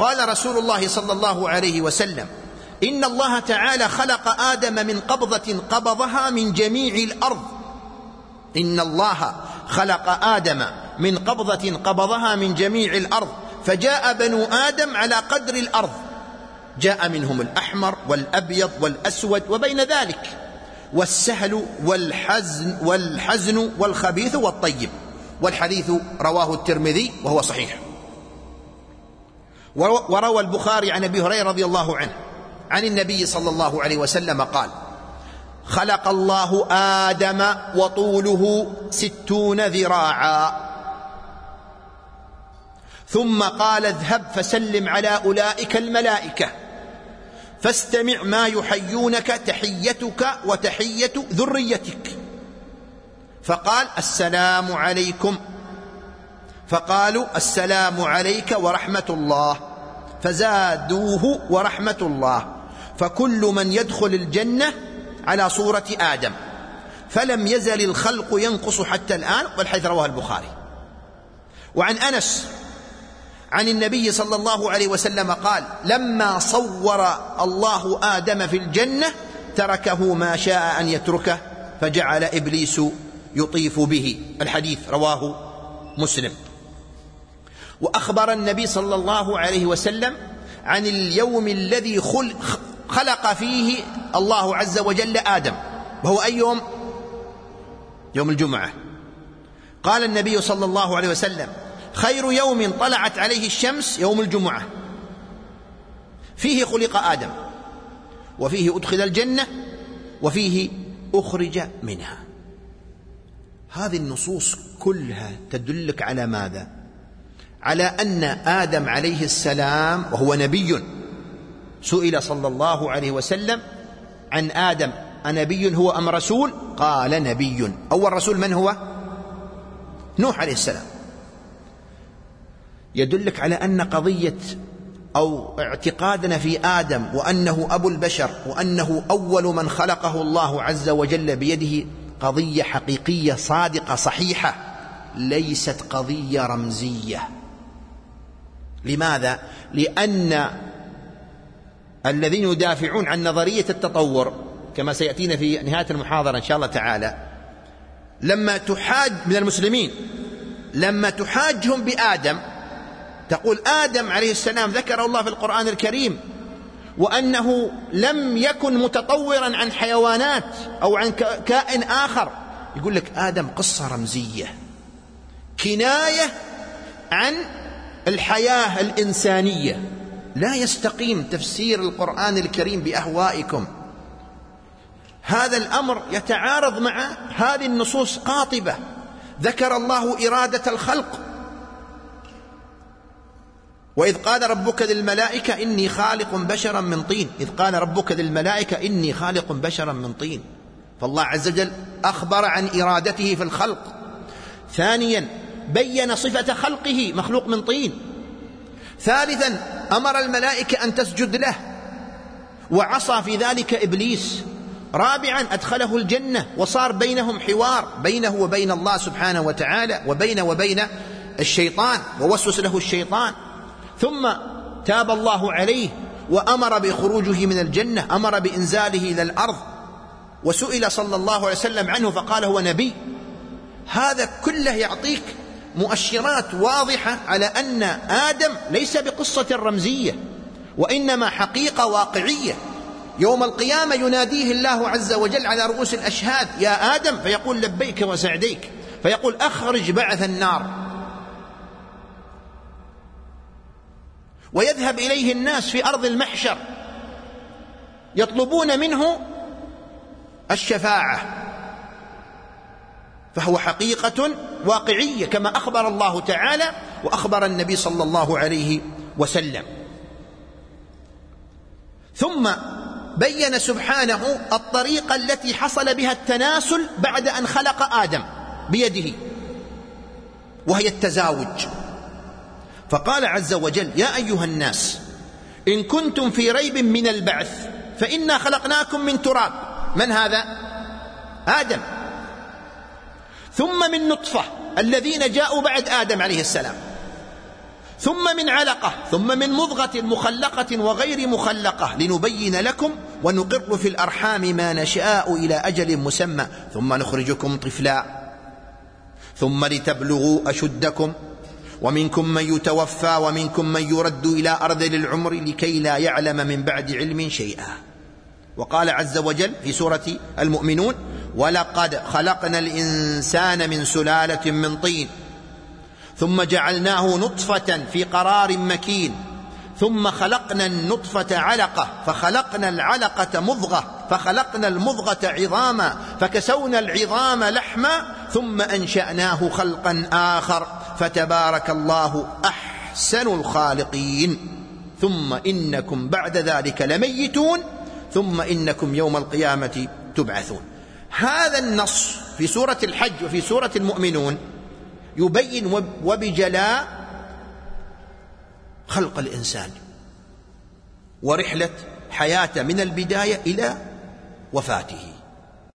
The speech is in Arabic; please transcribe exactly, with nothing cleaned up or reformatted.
قال رسول الله صلى الله عليه وسلم: إن الله تعالى خلق آدم من قبضة قبضها من جميع الأرض إن الله خلق آدم من قبضة قبضها من جميع الأرض فجاء بنو آدم على قدر الأرض، جاء منهم الأحمر والأبيض والأسود وبين ذلك، والسهل والحزن والحزن والخبيث والطيب. والحديث رواه الترمذي وهو صحيح. وروى البخاري عن أبي هريرة رضي الله عنه عن النبي صلى الله عليه وسلم قال: خلق الله آدم وطوله ستون ذراعا، ثم قال: اذهب فسلم على أولئك الملائكة فاستمع ما يحيونك تحيتك وتحية ذريتك. فقال: السلام عليكم. فقالوا: السلام عليك ورحمة الله. فزادوه ورحمة الله. فكل من يدخل الجنة على صورة آدم، فلم يزل الخلق ينقص حتى الآن. والحديث رواه البخاري. وعن أنس عن النبي صلى الله عليه وسلم قال: لما صور الله آدم في الجنة تركه ما شاء أن يتركه، فجعل إبليس يطيف به. الحديث رواه مسلم. وأخبر النبي صلى الله عليه وسلم عن اليوم الذي خلق فيه الله عز وجل آدم، وهو أي يوم؟ يوم الجمعة. قال النبي صلى الله عليه وسلم: خير يوم طلعت عليه الشمس يوم الجمعة، فيه خلق آدم، وفيه أدخل الجنة، وفيه أخرج منها. هذه النصوص كلها تدلك على ماذا؟ على أن آدم عليه السلام وهو نبي. سئل صلى الله عليه وسلم عن آدم: أنبي هو أم رسول؟ قال: نبي. أول رسول من هو؟ نوح عليه السلام. يدلك على أن قضية أو اعتقادنا في آدم وأنه أبو البشر وأنه أول من خلقه الله عز وجل بيده قضية حقيقية صادقة صحيحة، ليست قضية رمزية. لماذا؟ لأن الذين يدافعون عن نظرية التطور كما سيأتينا في نهاية المحاضرة إن شاء الله تعالى، لما تحاج من المسلمين لما تحاجهم بآدم تقول: آدم عليه السلام ذكر الله في القرآن الكريم وأنه لم يكن متطورا عن حيوانات أو عن كائن آخر. يقول لك آدم قصة رمزية، كناية عن الحياة الإنسانية. لا يستقيم تفسير القرآن الكريم بأهوائكم. هذا الأمر يتعارض مع هذه النصوص قاطبة. ذكر الله إرادة الخلق: وإذ قال ربك للملائكة إني خالق بشرا من طين. إذ قال ربك للملائكة إني خالق بشرا من طين. فالله عز وجل أخبر عن إرادته في الخلق. ثانيا بين صفة خلقه، مخلوق من طين. ثالثا أمر الملائكة أن تسجد له، وعصى في ذلك إبليس. رابعا أدخله الجنة، وصار بينهم حوار بينه وبين الله سبحانه وتعالى، وبين وبين الشيطان، ووسوس له الشيطان. ثم تاب الله عليه وأمر بخروجه من الجنة، أمر بإنزاله إلى الأرض، وسئل صلى الله عليه وسلم عنه فقال: هو نبي. هذا كله يعطيك مؤشرات واضحة على أن آدم ليس بقصة رمزية، وإنما حقيقة واقعية. يوم القيامة يناديه الله عز وجل على رؤوس الأشهاد: يا آدم، فيقول: لبيك وسعديك. فيقول: أخرج بعث النار. ويذهب إليه الناس في أرض المحشر يطلبون منه الشفاعة، فهو حقيقة واقعية كما أخبر الله تعالى وأخبر النبي صلى الله عليه وسلم. ثم بين سبحانه الطريقة التي حصل بها التناسل بعد أن خلق آدم بيده، وهي التزاوج. فقال عز وجل: يا أيها الناس إن كنتم في ريب من البعث فإنا خلقناكم من تراب. من هذا؟ آدم. ثم من نطفة، الذين جاءوا بعد آدم عليه السلام. ثم من علقة، ثم من مضغة مخلقة وغير مخلقة لنبين لكم ونقر في الأرحام ما نشاء إلى أجل مسمى ثم نخرجكم طفلا ثم لتبلغوا أشدكم ومنكم من يتوفى ومنكم من يرد إلى أرذل العمر لكي لا يعلم من بعد علم شيئا. وقال عز وجل في سورة المؤمنون: ولقد خلقنا الإنسان من سلالة من طين ثم جعلناه نطفة في قرار مكين ثم خلقنا النطفة علقة فخلقنا العلقة مضغة فخلقنا المضغة عظاما فكسونا العظام لحما ثم أنشأناه خلقا آخر فتبارك الله أحسن الخالقين ثم إنكم بعد ذلك لميتون ثم إنكم يوم القيامة تبعثون. هذا النص في سورة الحج وفي سورة المؤمنون يبين وبجلاء خلق الإنسان ورحلة حياته من البداية إلى وفاته.